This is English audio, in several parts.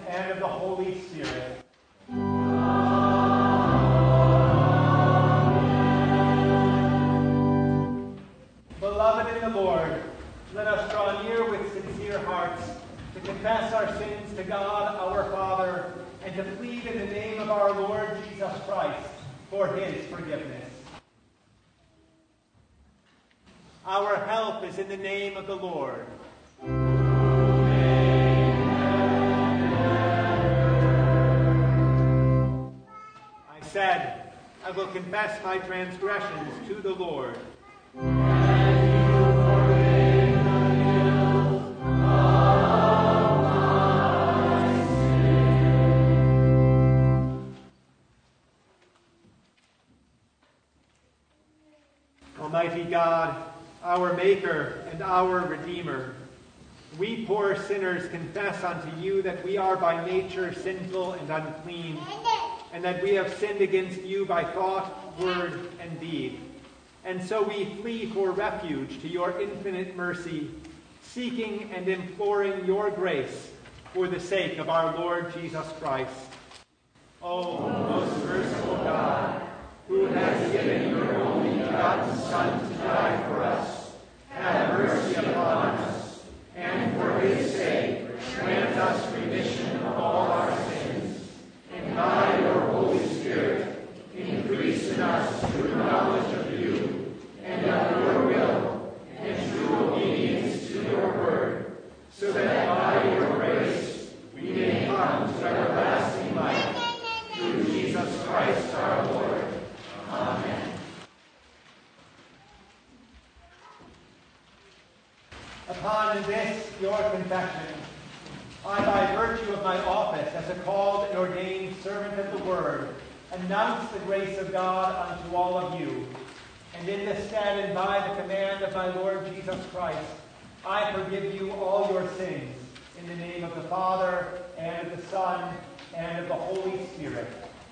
and of the Holy Spirit. Beloved in the Lord, let us draw near with sincere hearts to confess our sins to God our Father and to plead in the name of our Lord Jesus Christ for his forgiveness. Our help is in the name of the Lord. I said, I will confess my transgressions to the Lord. Almighty God, our Maker and our Redeemer, we poor sinners confess unto you that we are by nature sinful and unclean, and that we have sinned against you by thought, word, and deed. And so we flee for refuge to your infinite mercy, seeking and imploring your grace for the sake of our Lord Jesus Christ. O most merciful God, who has given your only begotten Son to die for us, have mercy upon us, and for his sake grant us remission of all our sins, and by your Holy Spirit increase in us true knowledge of you and of your will, and true obedience to your word, so that by your grace we may come to everlasting life, through Jesus Christ our Lord. Amen. Upon this, your confession, I, by virtue of my office as a called and ordained servant of the Word, announce the grace of God unto all of you. And in this stead and by the command of my Lord Jesus Christ, I forgive you all your sins, in the name of the Father, and of the Son, and of the Holy Spirit.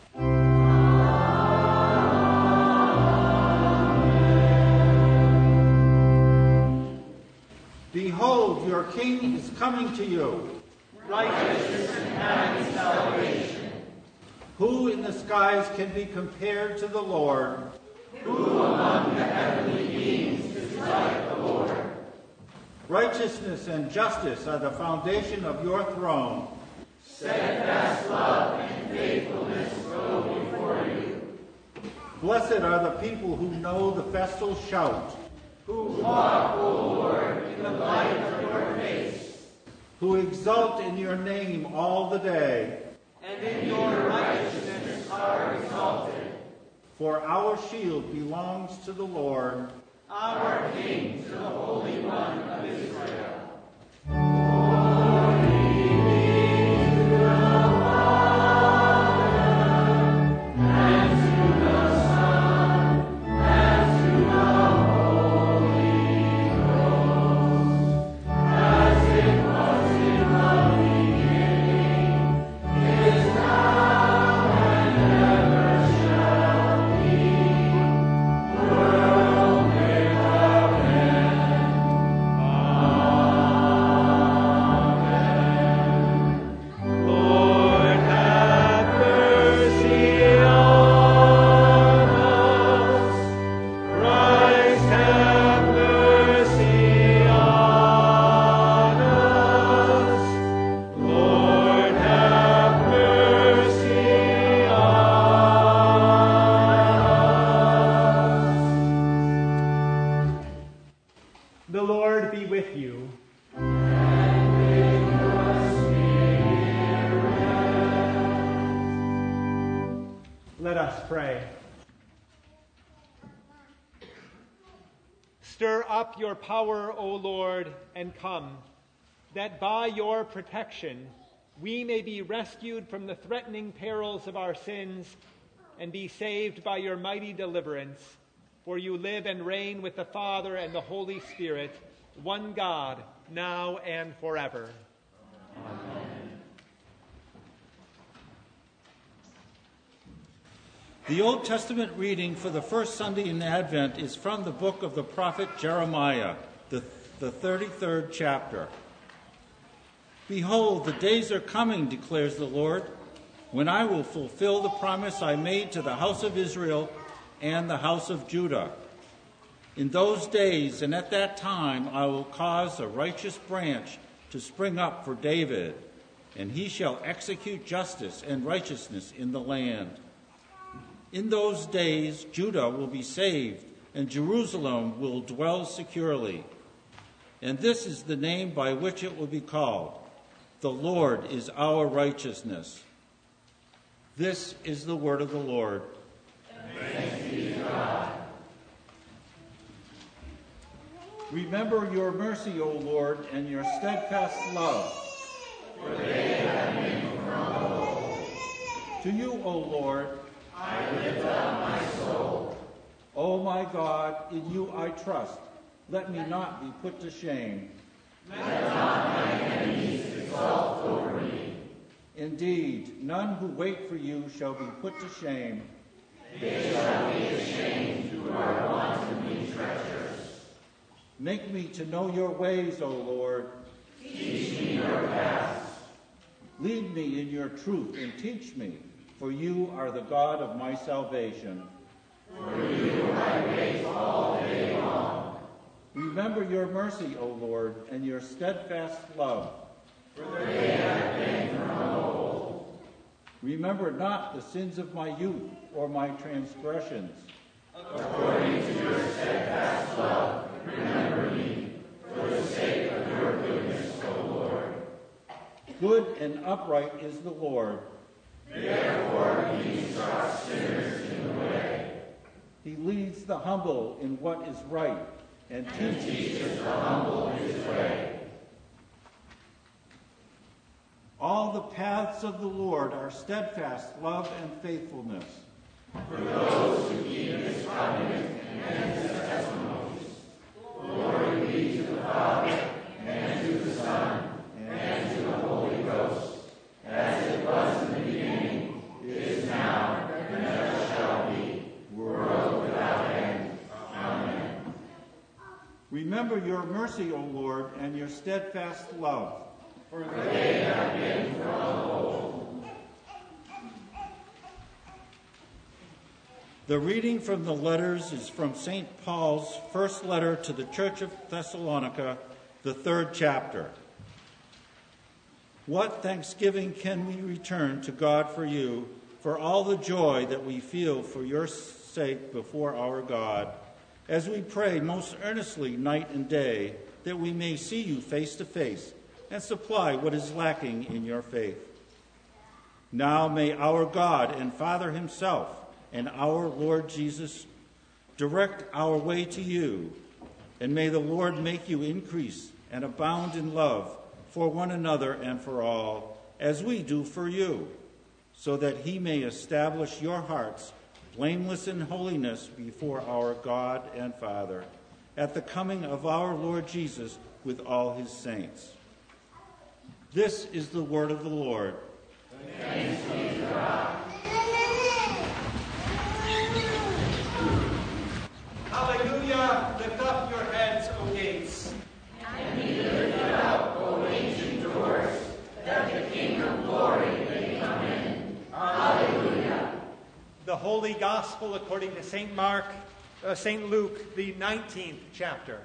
Behold, your King is coming to you. Righteousness and having salvation. Who in the skies can be compared to the Lord? Who among the heavenly beings is like the Lord? Righteousness and justice are the foundation of your throne. Steadfast love and faithfulness go before you. Blessed are the people who know the festal shout. Who walk, O Lord, in the light of your face. Who exult in your name all the day. And in your righteousness are exalted. For our shield belongs to the Lord. Our King, to the Holy One of Israel. The Lord be with you. And with your spirit. Let us pray. Stir up your power, O Lord, and come, that by your protection we may be rescued from the threatening perils of our sins and be saved by your mighty deliverance. For you live and reign with the Father and the Holy Spirit, one God, now and forever. Amen. The Old Testament reading for the first Sunday in Advent is from the book of the prophet Jeremiah, the 33rd chapter. Behold, the days are coming, declares the Lord, when I will fulfill the promise I made to the house of Israel and the house of Judah. In those days and at that time I will cause a righteous branch to spring up for David, and he shall execute justice and righteousness in the land. In those days Judah will be saved, and Jerusalem will dwell securely. And this is the name by which it will be called: The Lord is our righteousness. This is the word of the Lord. Thanks be to God. Remember your mercy, O Lord, and your steadfast love. For they have been from of old. To you, O Lord, I lift up my soul. O my God, in you I trust. Let me not be put to shame. Let not my enemies exalt over me. Indeed, none who wait for you shall be put to shame. They shall be ashamed who are wantonly treacherous. Make me to know your ways, O Lord. Teach me your paths. Lead me in your truth and teach me, for you are the God of my salvation. For you I wait all day long. Remember your mercy, O Lord, and your steadfast love. For they have been from of old. Remember not the sins of my youth or my transgressions. According to your steadfast love, remember me, for the sake of your goodness, O Lord. Good and upright is the Lord. Therefore he instructs sinners in the way. He leads the humble in what is right and teaches the humble his way. All the paths of the Lord are steadfast love and faithfulness. For those who keep his covenant and his testimonies. Glory be to the Father, and to the Son, and to the Holy Ghost, as it was in the beginning, is now, and ever shall be, world without end. Amen. Remember your mercy, O Lord, and your steadfast love. For they have been from of old. The reading from the letters is from St. Paul's first letter to the Church of Thessalonica, the 3rd chapter. What thanksgiving can we return to God for you, for all the joy that we feel for your sake before our God, as we pray most earnestly night and day, that we may see you face to face and supply what is lacking in your faith. Now may our God and Father himself and our Lord Jesus direct our way to you, and may the Lord make you increase and abound in love for one another and for all, as we do for you, so that he may establish your hearts blameless in holiness before our God and Father, at the coming of our Lord Jesus with all his saints. This is the word of the Lord. Thanks be to God. Hallelujah! Lift up your heads, O gates. And be lifted up, O ancient doors, that the King of glory may come in. Hallelujah. The Holy Gospel according to St. Luke, the 19th chapter.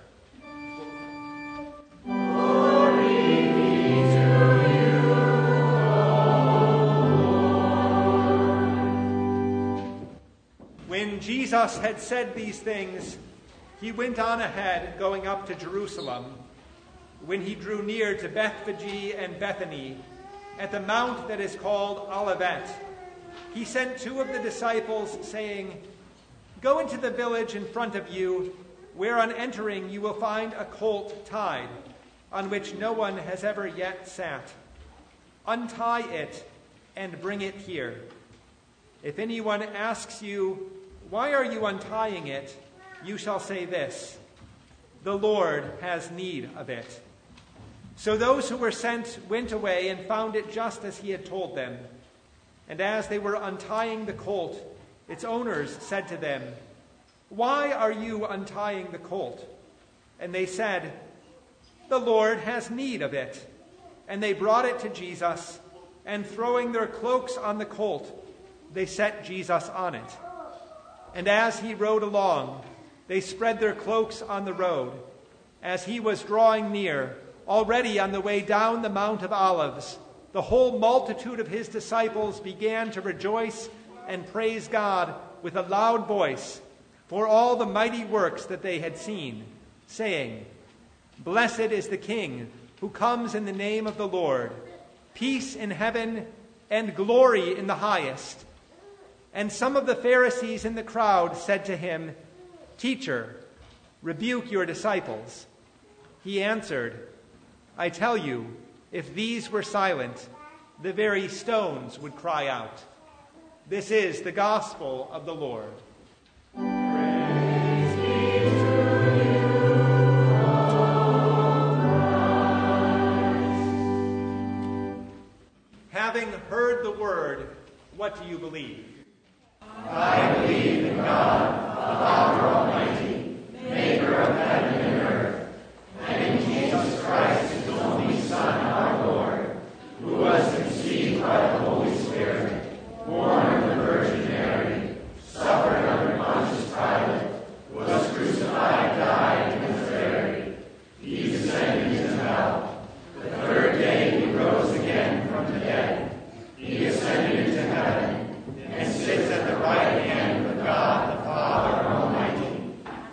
When Jesus had said these things, he went on ahead, going up to Jerusalem. When he drew near to Bethphage and Bethany, at the mount that is called Olivet, he sent 2 of the disciples, saying, "Go into the village in front of you, where on entering you will find a colt tied, on which no one has ever yet sat. Untie it and bring it here. If anyone asks you, 'Why are you untying it?' you shall say this, 'The Lord has need of it.'" So those who were sent went away and found it just as he had told them. And as they were untying the colt, its owners said to them, "Why are you untying the colt?" And they said, "The Lord has need of it." And they brought it to Jesus, and throwing their cloaks on the colt, they set Jesus on it. And as he rode along, they spread their cloaks on the road. As he was drawing near, already on the way down the Mount of Olives, the whole multitude of his disciples began to rejoice and praise God with a loud voice for all the mighty works that they had seen, saying, "Blessed is the King who comes in the name of the Lord, peace in heaven and glory in the highest." And some of the Pharisees in the crowd said to him, "Teacher, rebuke your disciples." He answered, "I tell you, if these were silent, the very stones would cry out." This is the gospel of the Lord. Praise be to you, O Christ. Having heard the word, what do you believe? I believe in God, the Father Almighty, maker of heaven and earth, and in Jesus Christ, his only Son, our Lord, who was conceived by the Holy Spirit, born of the Virgin Mary, suffered under Pontius Pilate, was crucified, died, and was buried. He descended into hell. The third day he rose again from the dead. He ascended into heaven and sits at the right hand of God the Father Almighty.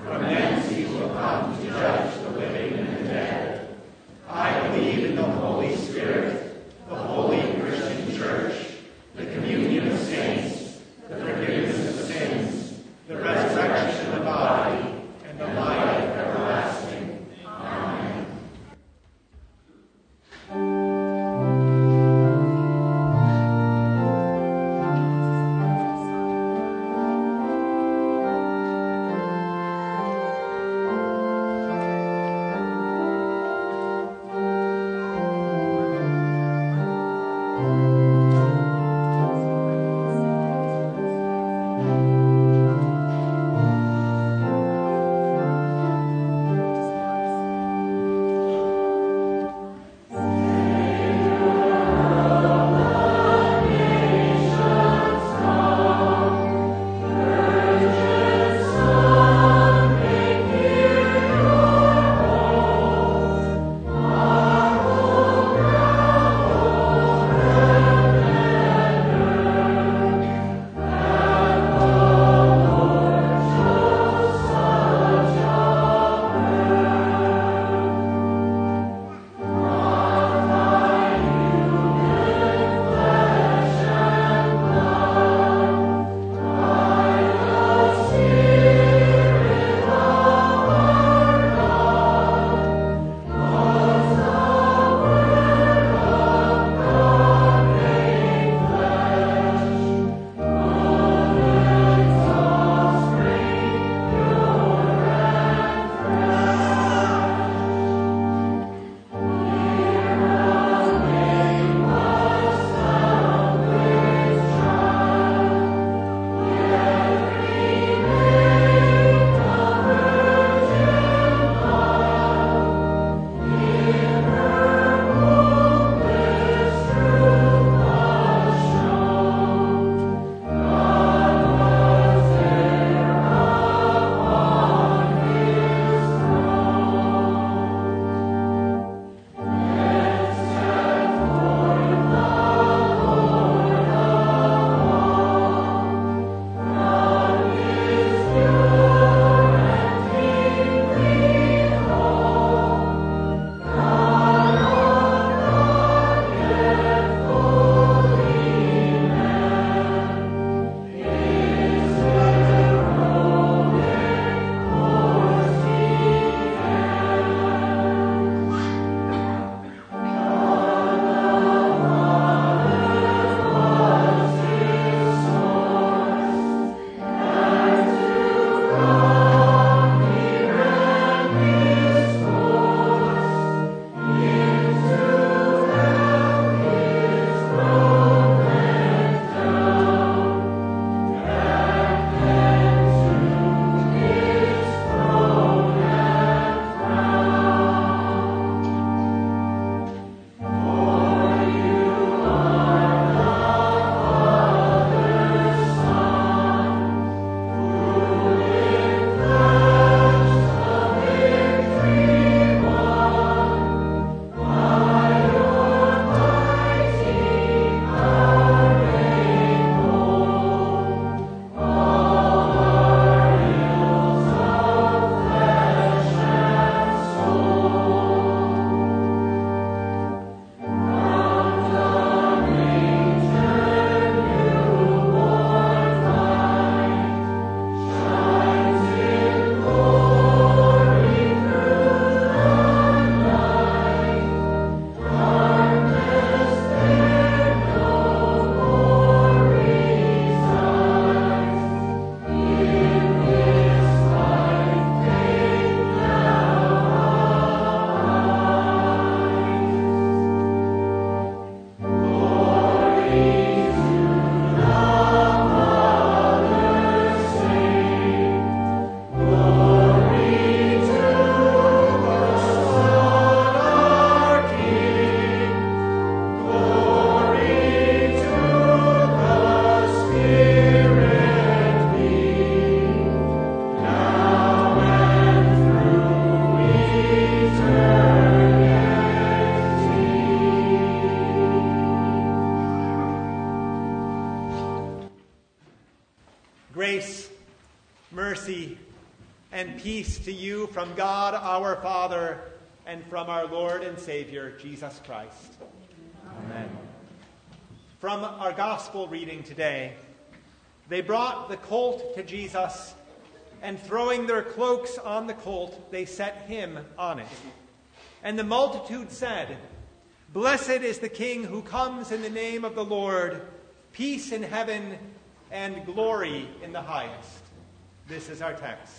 Grace, mercy, and peace to you from God our Father and from our Lord and Savior, Jesus Christ. Amen. From our gospel reading today, they brought the colt to Jesus, and throwing their cloaks on the colt, they set him on it. And the multitude said, "Blessed is the King who comes in the name of the Lord, peace in heaven and glory in the highest." This is our text.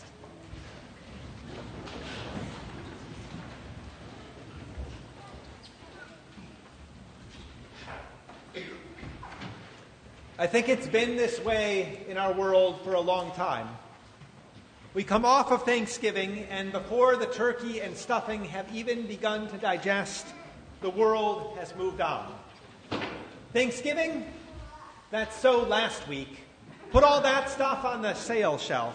I think it's been this way in our world for a long time. We come off of Thanksgiving, and before the turkey and stuffing have even begun to digest, the world has moved on. Thanksgiving? That's so last week. Put all that stuff on the sale shelf.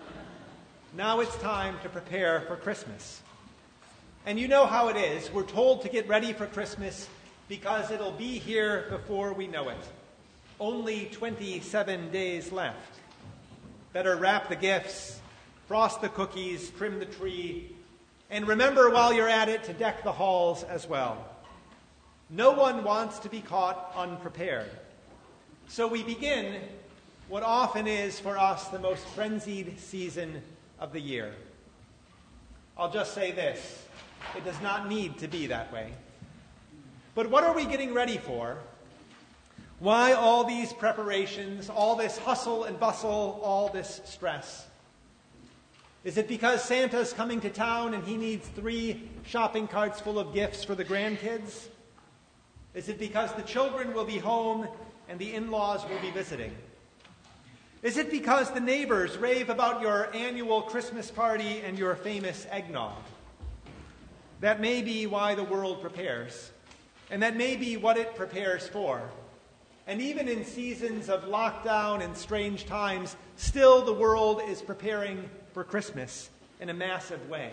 Now it's time to prepare for Christmas. And you know how it is. We're told to get ready for Christmas because it'll be here before we know it. Only 27 days left. Better wrap the gifts, frost the cookies, trim the tree, and remember while you're at it to deck the halls as well. No one wants to be caught unprepared. So we begin what often is for us the most frenzied season of the year. I'll just say this: it does not need to be that way. But what are we getting ready for? Why all these preparations, all this hustle and bustle, all this stress? Is it because Santa's coming to town and he needs 3 shopping carts full of gifts for the grandkids? Is it because the children will be home and the in-laws will be visiting? Is it because the neighbors rave about your annual Christmas party and your famous eggnog? That may be why the world prepares, and that may be what it prepares for. And even in seasons of lockdown and strange times, still the world is preparing for Christmas in a massive way.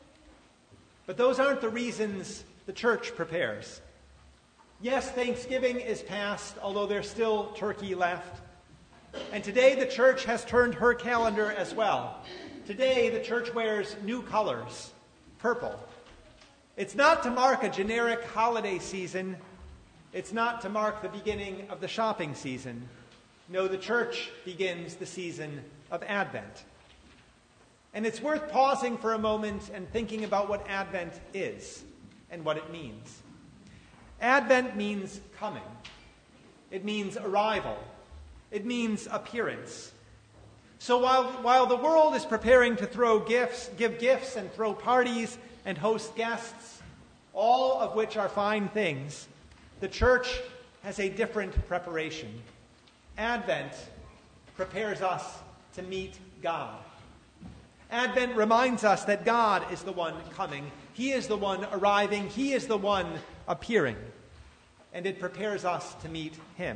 But those aren't the reasons the church prepares. Yes, Thanksgiving is past, although there's still turkey left. And today the church has turned her calendar as well. Today the church wears new colors, purple. It's not to mark a generic holiday season. It's not to mark the beginning of the shopping season. No, the church begins the season of Advent. And it's worth pausing for a moment and thinking about what Advent is and what it means. Advent means coming. It means arrival. It means appearance. So while the world is preparing to give gifts and throw parties and host guests, all of which are fine things, the church has a different preparation. Advent prepares us to meet God. Advent reminds us that God is the one coming. He is the one arriving. He is the one appearing. And it prepares us to meet him.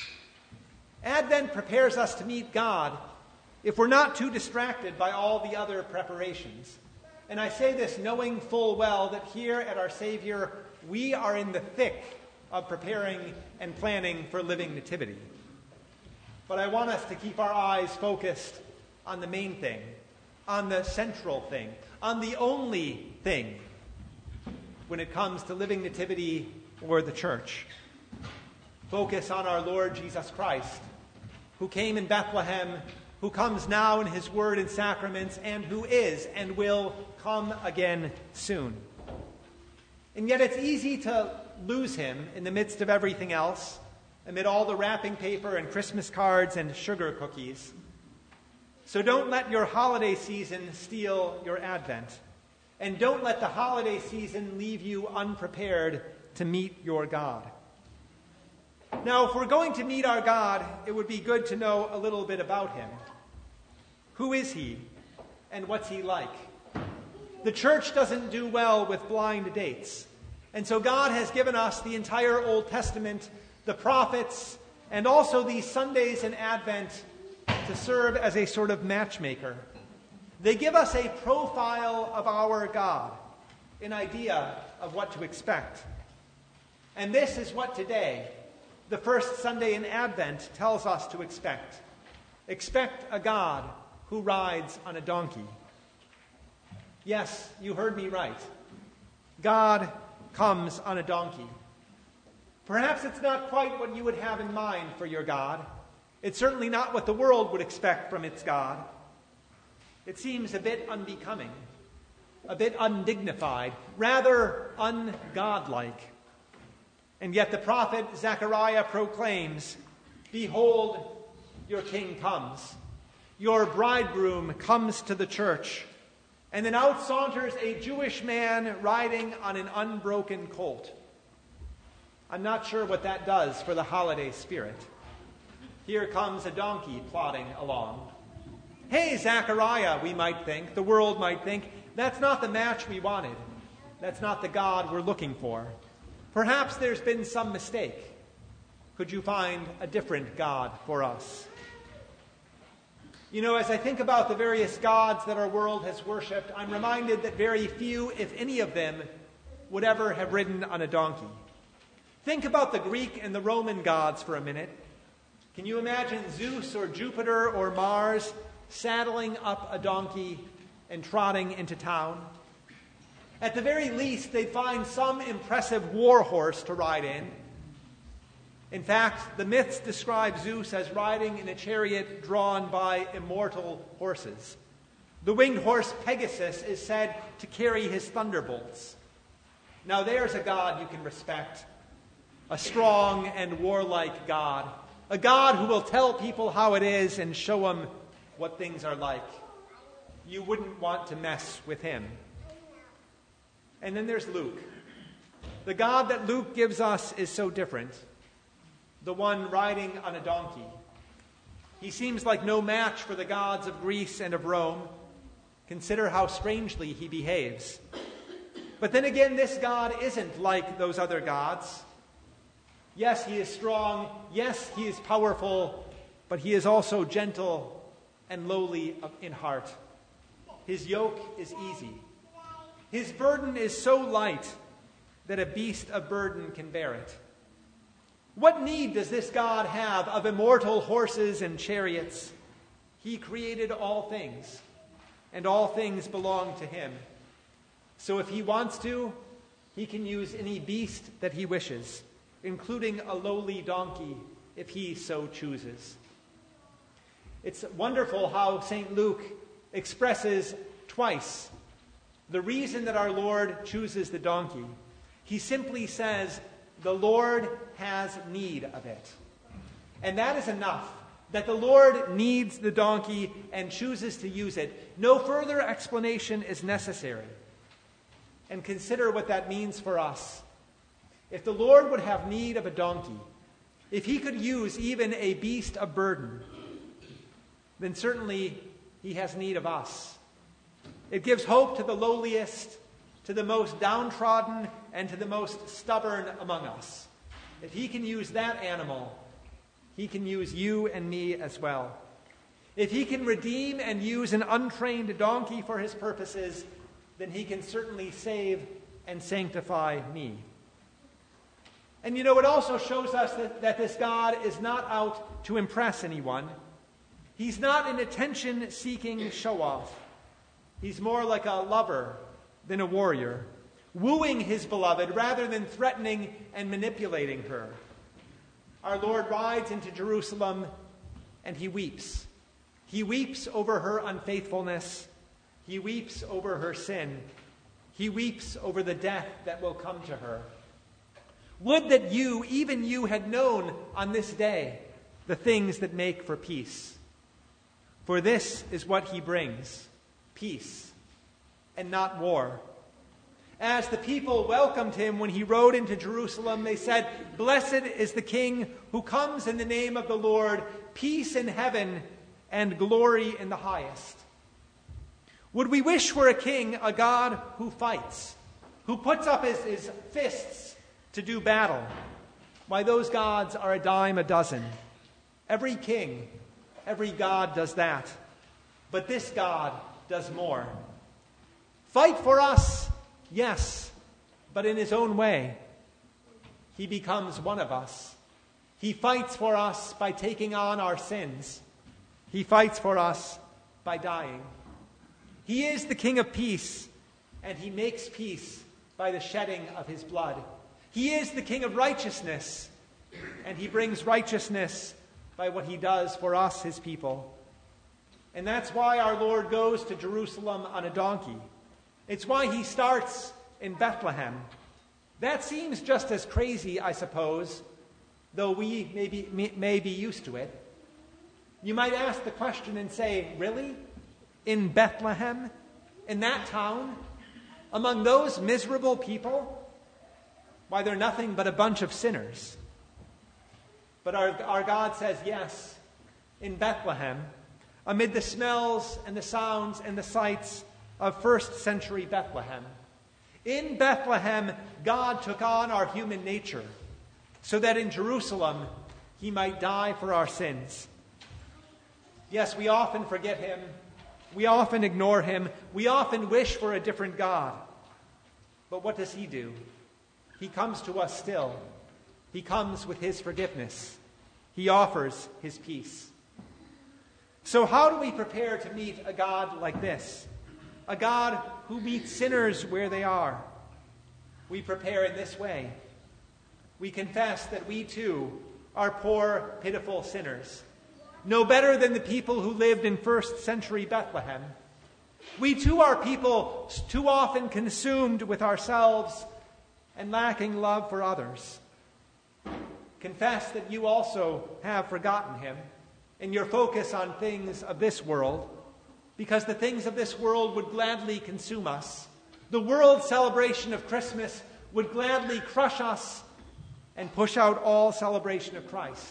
Advent prepares us to meet God if we're not too distracted by all the other preparations. And I say this knowing full well that here at Our Savior, we are in the thick of preparing and planning for living nativity. But I want us to keep our eyes focused on the main thing, on the central thing, on the only thing when it comes to living nativity or the church. Focus on our Lord Jesus Christ, who came in Bethlehem, who comes now in his word and sacraments, and who is and will come again soon. And yet it's easy to lose him in the midst of everything else, amid all the wrapping paper and Christmas cards and sugar cookies. So don't let your holiday season steal your Advent. And don't let the holiday season leave you unprepared to meet your God. Now, if we're going to meet our God, it would be good to know a little bit about him. Who is he, and what's he like? The church doesn't do well with blind dates. And so God has given us the entire Old Testament, the prophets, and also these Sundays in Advent to serve as a sort of matchmaker. They give us a profile of our God, an idea of what to expect. And this is what today, the first Sunday in Advent, tells us to expect. expect a God who rides on a donkey. Yes, you heard me right. God comes on a donkey. Perhaps it's not quite what you would have in mind for your God. It's certainly not what the world would expect from its God. It seems a bit unbecoming, a bit undignified, rather ungodlike. And yet the prophet Zechariah proclaims, "Behold, your king comes. Your bridegroom comes to the church." And then out saunters a Jewish man riding on an unbroken colt. I'm not sure what that does for the holiday spirit. Here comes a donkey plodding along. Hey, Zechariah, we might think, the world might think, that's not the match we wanted. That's not the God we're looking for. Perhaps there's been some mistake. Could you find a different God for us? You know, as I think about the various gods that our world has worshipped, I'm reminded that very few, if any of them, would ever have ridden on a donkey. Think about the Greek and the Roman gods for a minute. Can you imagine Zeus or Jupiter or Mars saddling up a donkey and trotting into town? At the very least, they'd find some impressive war horse to ride in. In fact, the myths describe Zeus as riding in a chariot drawn by immortal horses. The winged horse Pegasus is said to carry his thunderbolts. Now there's a God you can respect, a strong and warlike God, a God who will tell people how it is and show them what things are like. You wouldn't want to mess with him. And then there's Luke. The God that Luke gives us is so different. The one riding on a donkey. He seems like no match for the gods of Greece and of Rome. Consider how strangely he behaves. But then again, this God isn't like those other gods. Yes, he is strong. Yes, he is powerful. But he is also gentle and lowly in heart. His yoke is easy. His burden is so light that a beast of burden can bear it. What need does this God have of immortal horses and chariots? He created all things, and all things belong to him. So if he wants to, he can use any beast that he wishes, including a lowly donkey, if he so chooses. It's wonderful how St. Luke expresses twice the reason that our Lord chooses the donkey. He simply says, "The Lord has need of it." And that is enough, that the Lord needs the donkey and chooses to use it. No further explanation is necessary. And consider what that means for us. If the Lord would have need of a donkey, if he could use even a beast of burden, then certainly he has need of us. It gives hope to the lowliest, to the most downtrodden, and to the most stubborn among us. If he can use that animal, he can use you and me as well. If he can redeem and use an untrained donkey for his purposes, then he can certainly save and sanctify me. And you know, it also shows us that this God is not out to impress anyone. He's not an attention-seeking show-off. He's more like a lover than a warrior, wooing his beloved rather than threatening and manipulating her. Our Lord rides into Jerusalem and he weeps. He weeps over her unfaithfulness. He weeps over her sin. He weeps over the death that will come to her. Would that you, even you, had known on this day the things that make for peace. For this is what he brings, peace, and not war. As the people welcomed him when he rode into Jerusalem, they said, "Blessed is the King who comes in the name of the Lord, peace in heaven and glory in the highest." Would we wish for a king, a God who fights, who puts up his fists to do battle? Why, those gods are a dime a dozen. Every king, every god does that. But this God does more. Fight for us, yes, but in his own way. He becomes one of us. He fights for us by taking on our sins. He fights for us by dying. He is the King of peace, and he makes peace by the shedding of his blood. He is the King of righteousness, and he brings righteousness by what he does for us, his people. And that's why our Lord goes to Jerusalem on a donkey. It's why he starts in Bethlehem. That seems just as crazy, I suppose, though we may be used to it. You might ask the question and say, really? In Bethlehem? In that town? Among those miserable people? Why, they're nothing but a bunch of sinners. But our God says, yes, in Bethlehem, amid the smells and the sounds and the sights of first century Bethlehem. In Bethlehem, God took on our human nature so that in Jerusalem he might die for our sins. Yes, we often forget him. We often ignore him. We often wish for a different God. But what does he do? He comes to us still. He comes with his forgiveness. He offers his peace. So how do we prepare to meet a God like this? A God who meets sinners where they are? We prepare in this way. We confess that we too are poor, pitiful sinners, no better than the people who lived in first century Bethlehem. We too are people too often consumed with ourselves and lacking love for others. Confess that you also have forgotten him in your focus on things of this world, because the things of this world would gladly consume us. The world celebration of Christmas would gladly crush us and push out all celebration of Christ.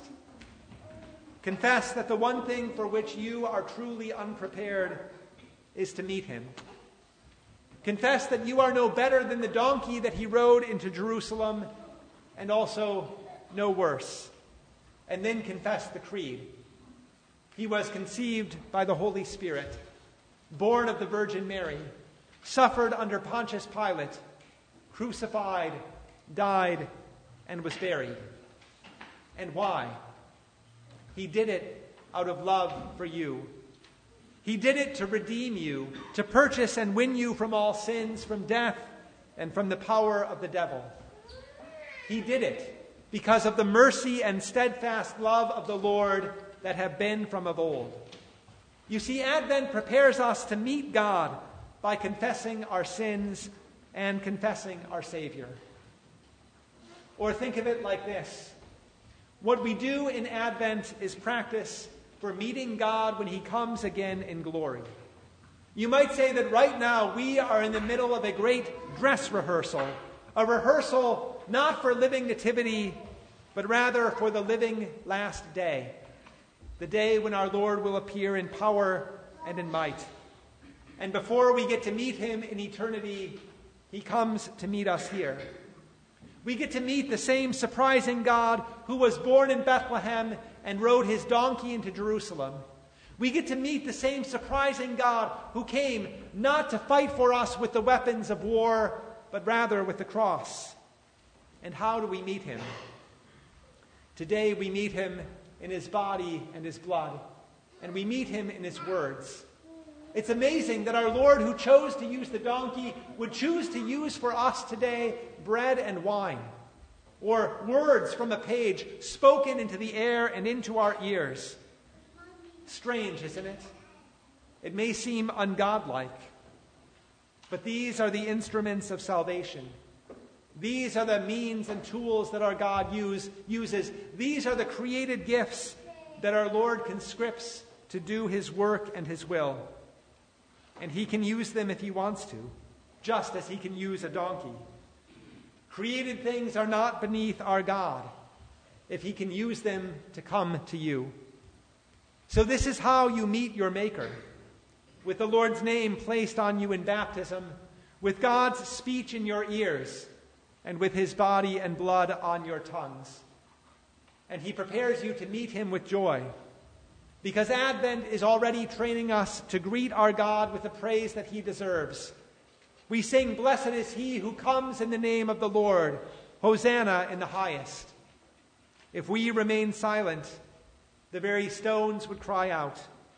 Confess that the one thing for which you are truly unprepared is to meet him. Confess that you are no better than the donkey that he rode into Jerusalem, and also no worse. And then confess the creed. He was conceived by the Holy Spirit, born of the Virgin Mary, suffered under Pontius Pilate, crucified, died, and was buried. And why? He did it out of love for you. He did it to redeem you, to purchase and win you from all sins, from death, and from the power of the devil. He did it because of the mercy and steadfast love of the Lord that have been from of old. You see, Advent prepares us to meet God by confessing our sins and confessing our Savior. Or think of it like this. What we do in Advent is practice for meeting God when he comes again in glory. You might say that right now we are in the middle of a great dress rehearsal, a rehearsal not for living nativity, but rather for the living last day, the day when our Lord will appear in power and in might. And before we get to meet him in eternity, he comes to meet us here. We get to meet the same surprising God who was born in Bethlehem and rode his donkey into Jerusalem. We get to meet the same surprising God who came not to fight for us with the weapons of war, but rather with the cross. And how do we meet him? Today we meet him in his body and his blood, and we meet him in his words. It's amazing that our Lord, who chose to use the donkey, would choose to use for us today bread and wine, or words from a page spoken into the air and into our ears. Strange, isn't it? It may seem ungodlike, but these are the instruments of salvation. These are the means and tools that our God uses. These are the created gifts that our Lord conscripts to do his work and his will. And he can use them if he wants to, just as he can use a donkey. Created things are not beneath our God if he can use them to come to you. So this is how you meet your Maker, with the Lord's name placed on you in baptism, with God's speech in your ears, and with his body and blood on your tongues. And he prepares you to meet him with joy, because Advent is already training us to greet our God with the praise that he deserves. We sing, "Blessed is he who comes in the name of the Lord, Hosanna in the highest." If we remain silent, the very stones would cry out.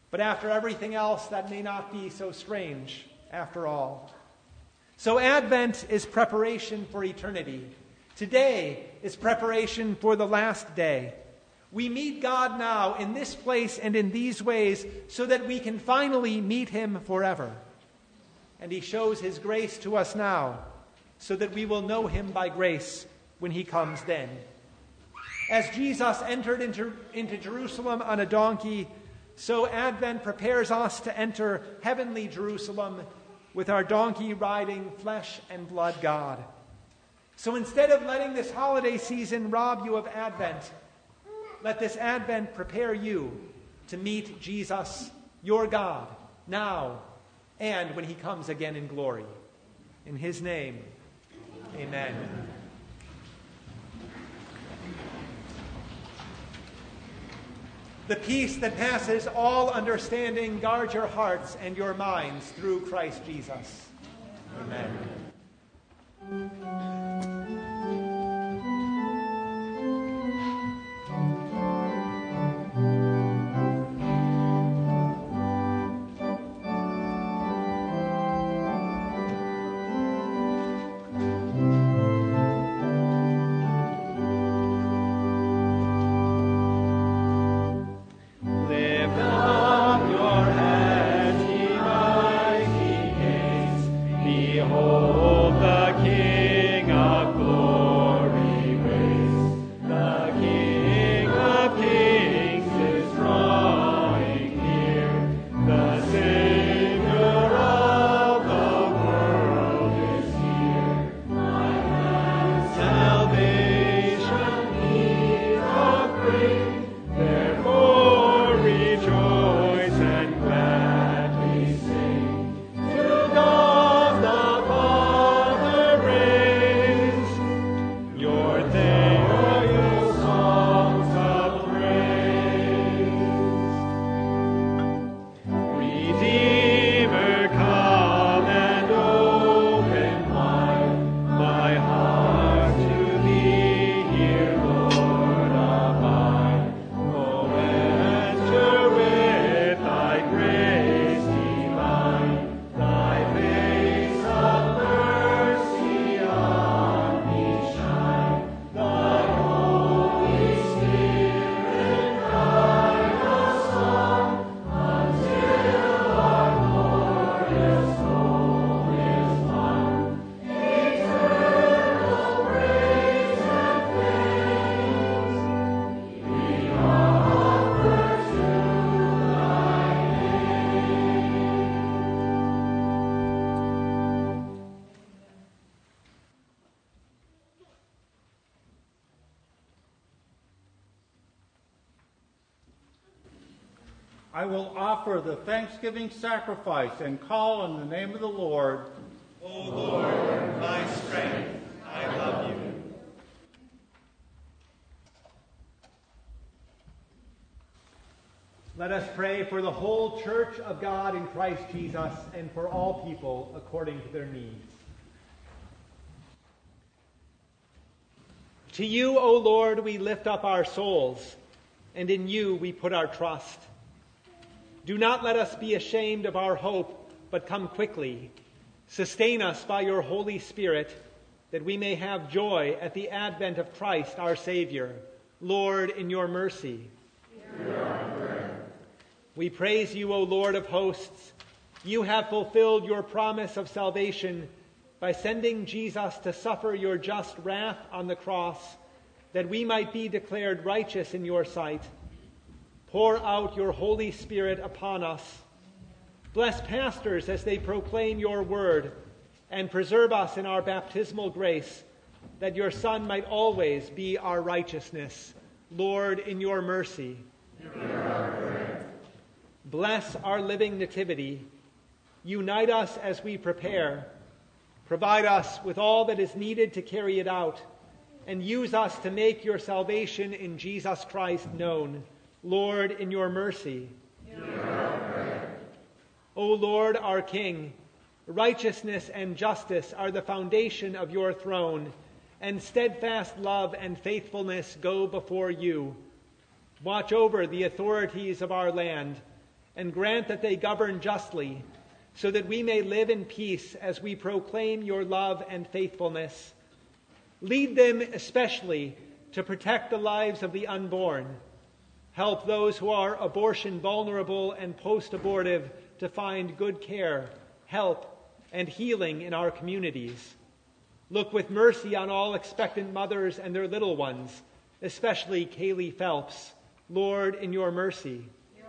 But after everything else, that may not be so strange after all. So Advent is preparation for eternity. Today is preparation for the last day. We meet God now in this place and in these ways so that we can finally meet him forever. And he shows his grace to us now so that we will know him by grace when he comes then. As Jesus entered into Jerusalem on a donkey, so Advent prepares us to enter heavenly Jerusalem with our donkey-riding, flesh and blood God. So instead of letting this holiday season rob you of Advent, let this Advent prepare you to meet Jesus, your God, now and when he comes again in glory. In his name, amen. The peace that passes all understanding guard your hearts and your minds through Christ Jesus. Amen. I will offer the thanksgiving sacrifice and call on the name of the Lord. O Lord, my strength, I love you. Let us pray for the whole church of God in Christ Jesus and for all people according to their needs. To you, O Lord, we lift up our souls, and in you we put our trust. Do not let us be ashamed of our hope, but come quickly. Sustain us by your Holy Spirit, that we may have joy at the advent of Christ our Savior. Lord, in your mercy. We praise you, O Lord of hosts. You have fulfilled your promise of salvation by sending Jesus to suffer your just wrath on the cross, that we might be declared righteous in your sight. Pour out your Holy Spirit upon us. Bless pastors as they proclaim your word, and preserve us in our baptismal grace, that your Son might always be our righteousness. Lord, in your mercy. Bless our living nativity. Unite us as we prepare. Provide us with all that is needed to carry it out, and use us to make your salvation in Jesus Christ known. Lord, in your mercy. O Lord, our King, righteousness and justice are the foundation of your throne, and steadfast love and faithfulness go before you. Watch over the authorities of our land, and grant that they govern justly, so that we may live in peace as we proclaim your love and faithfulness. Lead them especially to protect the lives of the unborn. Help those who are abortion vulnerable and post-abortive to find good care, help, and healing in our communities. Look with mercy on all expectant mothers and their little ones, especially Kaylee Phelps. Lord, in your mercy.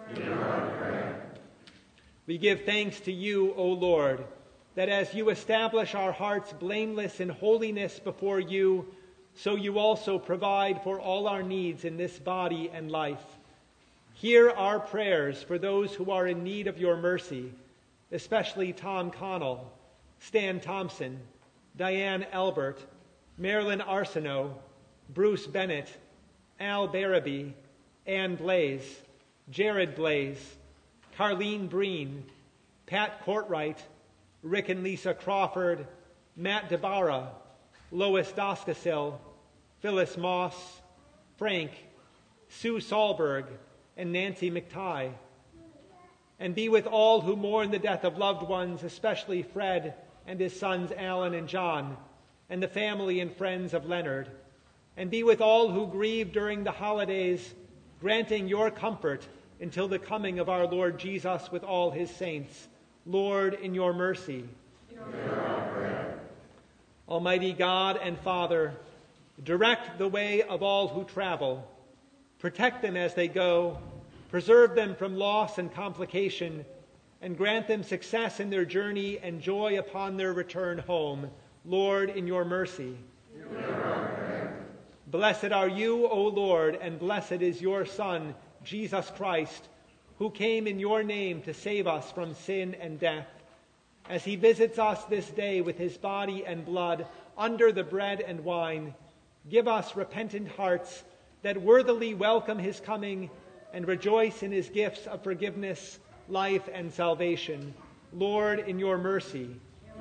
We give thanks to you, O Lord, that as you establish our hearts blameless in holiness before you, so you also provide for all our needs in this body and life. Hear our prayers for those who are in need of your mercy, especially Tom Connell, Stan Thompson, Diane Albert, Marilyn Arsenault, Bruce Bennett, Al Barabee, Ann Blaze, Jared Blaze, Carlene Breen, Pat Courtwright, Rick and Lisa Crawford, Matt DeBarra, Lois Doskasil, Phyllis Moss, Frank, Sue Sahlberg, and Nancy McTighe. And be with all who mourn the death of loved ones, especially Fred and his sons Alan and John, and the family and friends of Leonard. And be with all who grieve during the holidays, granting your comfort until the coming of our Lord Jesus with all his saints. Lord, in your mercy. Almighty God and Father, direct the way of all who travel. Protect them as they go, preserve them from loss and complication, and grant them success in their journey and joy upon their return home. Lord, in your mercy. Blessed are you, O Lord, and blessed is your Son, Jesus Christ, who came in your name to save us from sin and death. As he visits us this day with his body and blood under the bread and wine, give us repentant hearts that worthily welcome his coming and rejoice in his gifts of forgiveness, life, and salvation. Lord, in your mercy.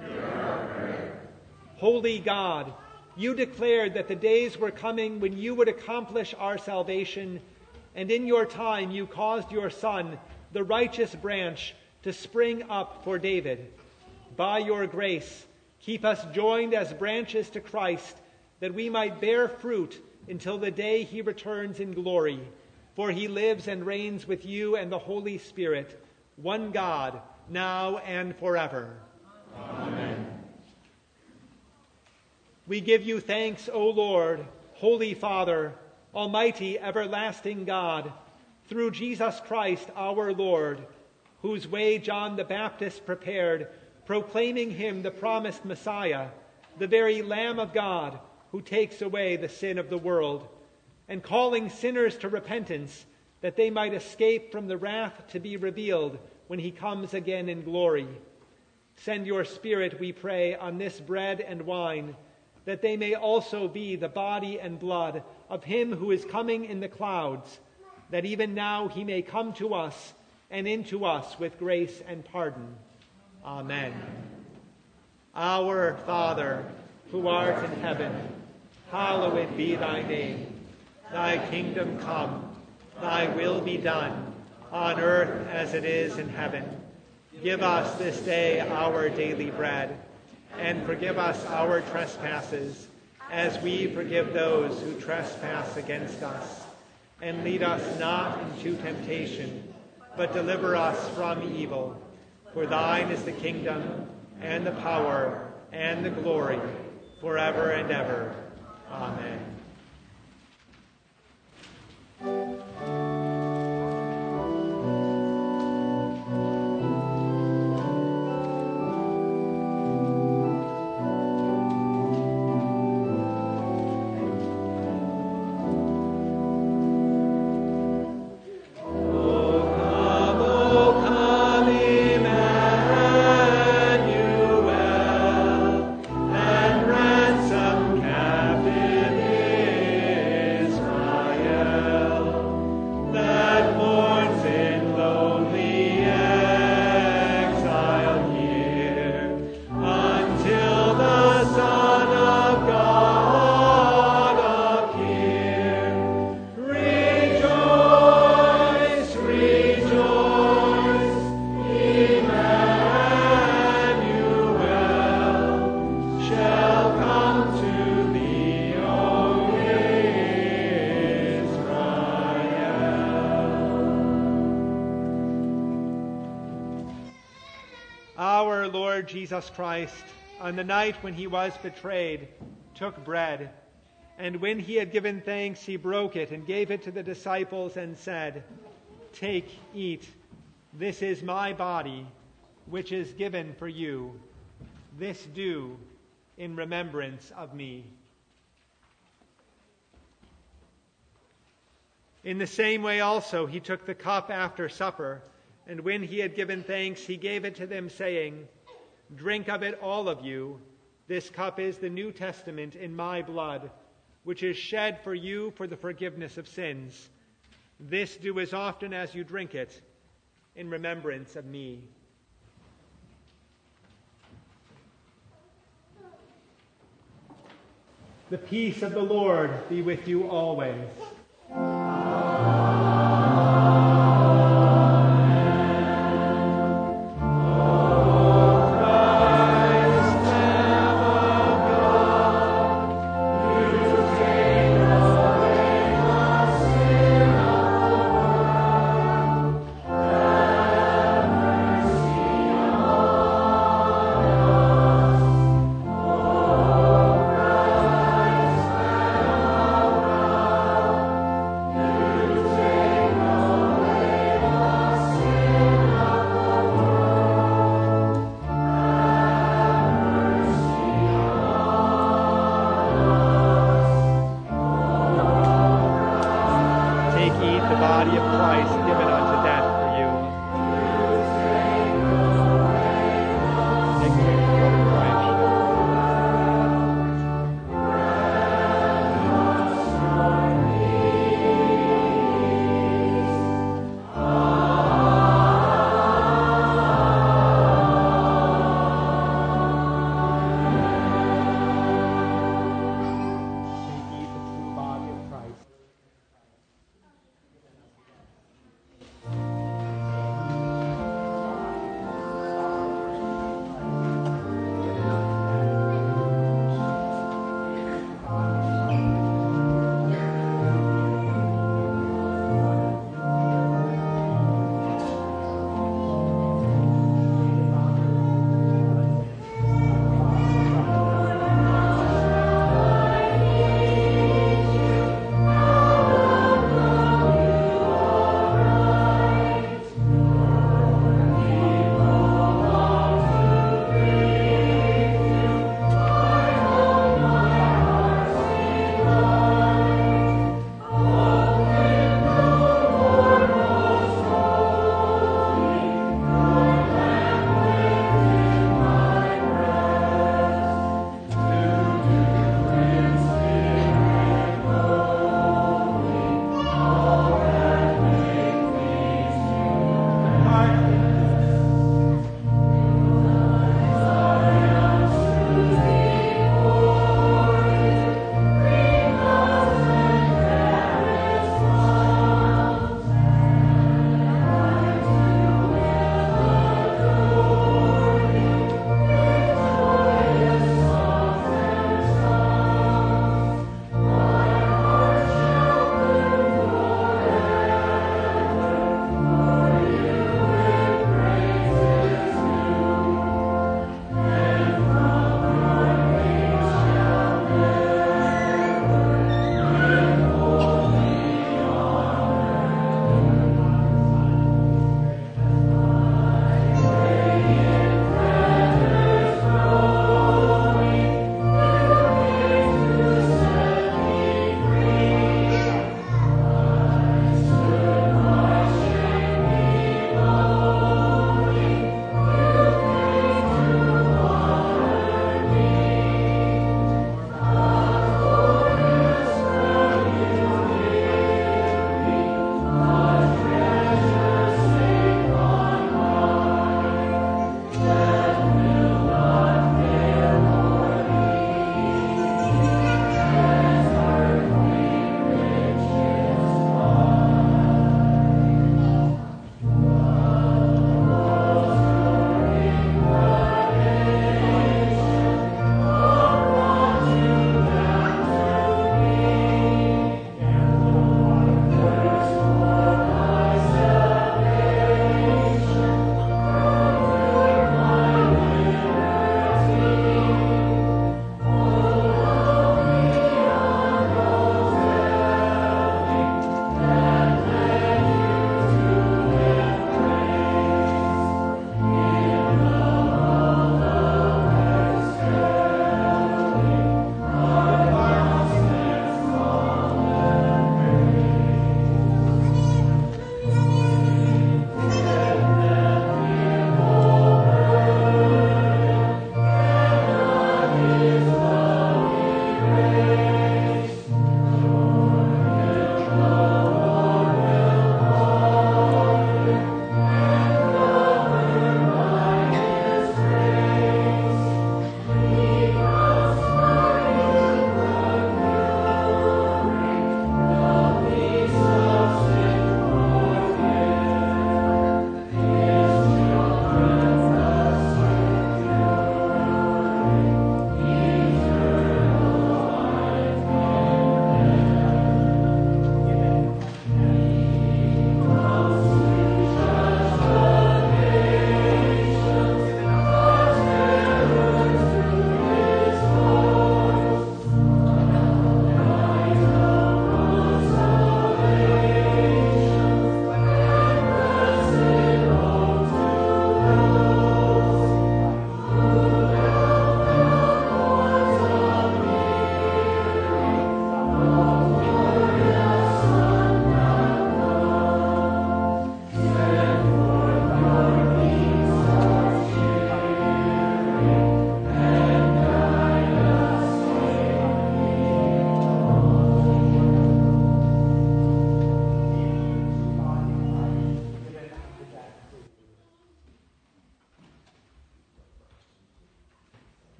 Holy God, you declared that the days were coming when you would accomplish our salvation, and in your time you caused your Son, the righteous branch, to spring up for David. By your grace, keep us joined as branches to Christ, that we might bear fruit until the day he returns in glory. For he lives and reigns with you and the Holy Spirit, one God, now and forever. Amen. We give you thanks, O Lord, Holy Father, Almighty, everlasting God, through Jesus Christ our Lord, whose way John the Baptist prepared, proclaiming him the promised Messiah, the very Lamb of God, who takes away the sin of the world, and calling sinners to repentance, that they might escape from the wrath to be revealed when he comes again in glory. Send your Spirit, we pray, on this bread and wine, that they may also be the body and blood of him who is coming in the clouds, that even now he may come to us and into us with grace and pardon. Amen. Our Father, who art in heaven, hallowed be thy name. Thy kingdom come, thy will be done, on earth as it is in heaven. Give us this day our daily bread, and forgive us our trespasses, as we forgive those who trespass against us. And lead us not into temptation, but deliver us from evil. For thine is the kingdom, and the power, and the glory, forever and ever. Amen. And ransom captive our Lord Jesus Christ, on the night when he was betrayed, took bread, and when he had given thanks, he broke it and gave it to the disciples and said, "Take, eat. This is my body, which is given for you. This do in remembrance of me." In the same way also he took the cup after supper, and when he had given thanks, he gave it to them, saying, "Drink of it, all of you. This cup is the New Testament in my blood, which is shed for you for the forgiveness of sins. This do as often as you drink it in remembrance of me." The peace of the Lord be with you always.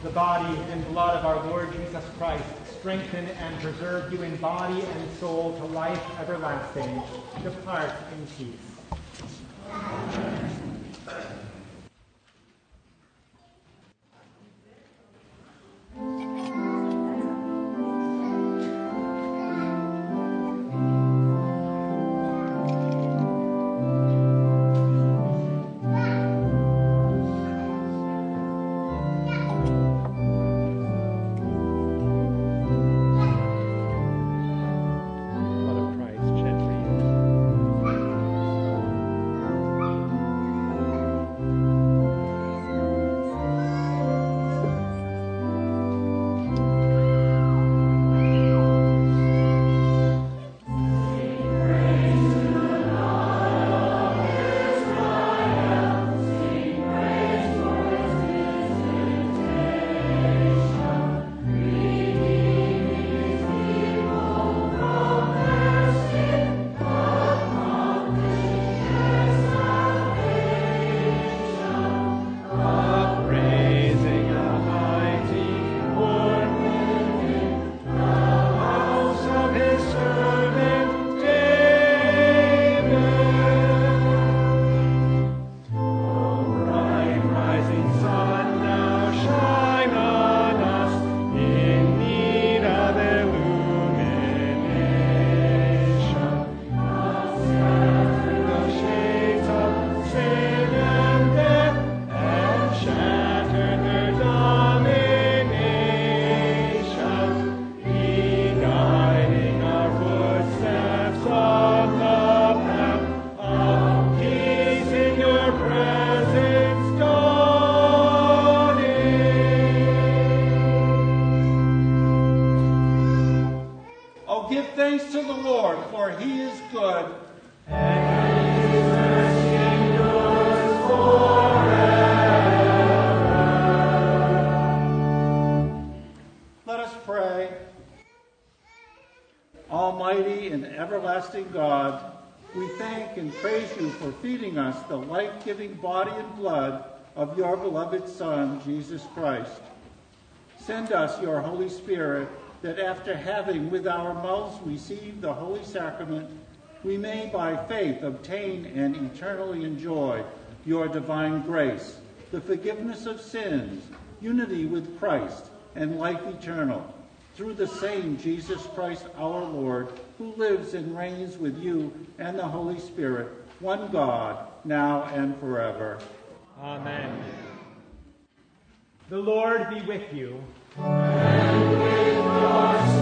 the body and blood of our Lord Jesus Christ strengthen and preserve you in body and soul to life everlasting. Depart in peace. Amen. Almighty and everlasting God, we thank and praise you for feeding us the life-giving body and blood of your beloved Son, Jesus Christ. Send us your Holy Spirit, that after having with our mouths received the Holy Sacrament, we may by faith obtain and eternally enjoy your divine grace, the forgiveness of sins, unity with Christ, and life eternal, through the same Jesus Christ our Lord, who lives and reigns with you and the Holy Spirit, one God, now and forever. Amen. The Lord be with you. And with your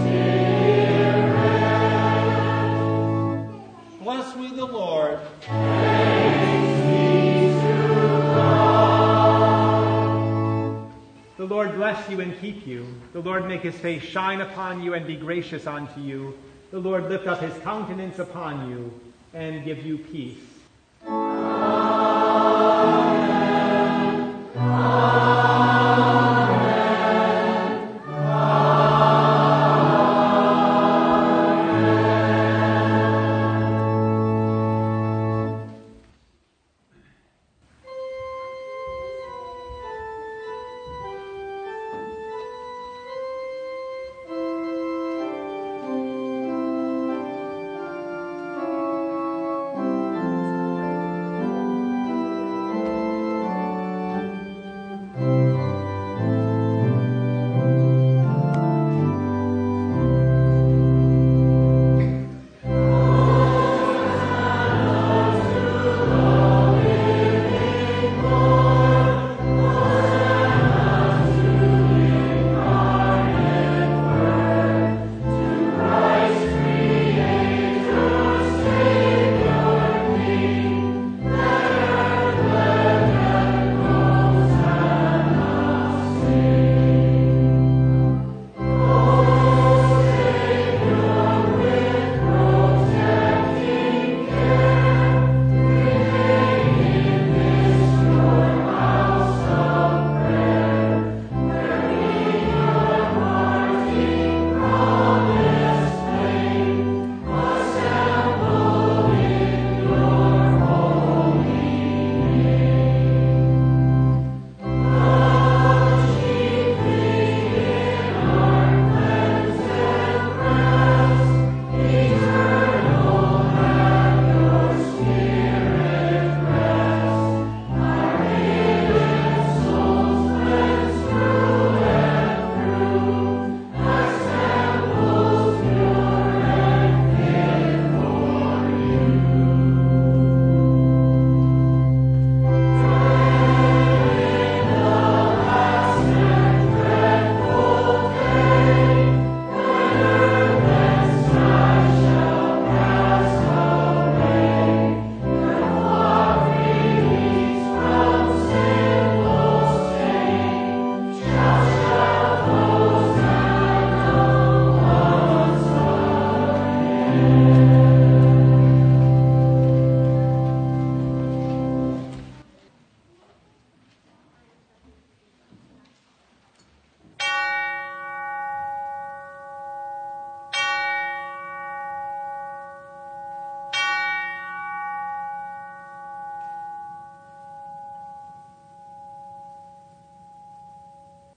spirit. Bless we the Lord. Thanks be to God. The Lord bless you and keep you. The Lord make his face shine upon you and be gracious unto you. The Lord lift up his countenance upon you and give you peace. Amen.